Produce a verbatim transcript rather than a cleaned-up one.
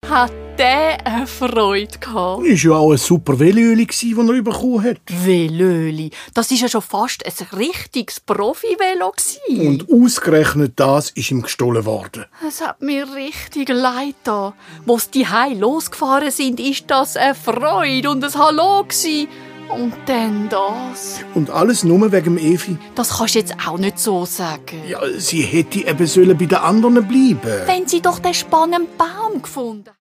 hat der eine Freude gehabt. Es war ja auch ein super Velöli, das er bekommen hat. Velöli, das war ja schon fast ein richtiges Profi-Velo. Und ausgerechnet das ist ihm gestohlen worden. Es hat mir richtig leid getan. Als die Hei losgefahren sind, ist das eine Freude und ein Hallo gewesen. Und dann das. Und alles nur wegen dem Evi. Das kannst du jetzt auch nicht so sagen. Ja, sie hätte eben sollen bei den anderen bleiben. Wenn sie doch den spannenden Baum gefunden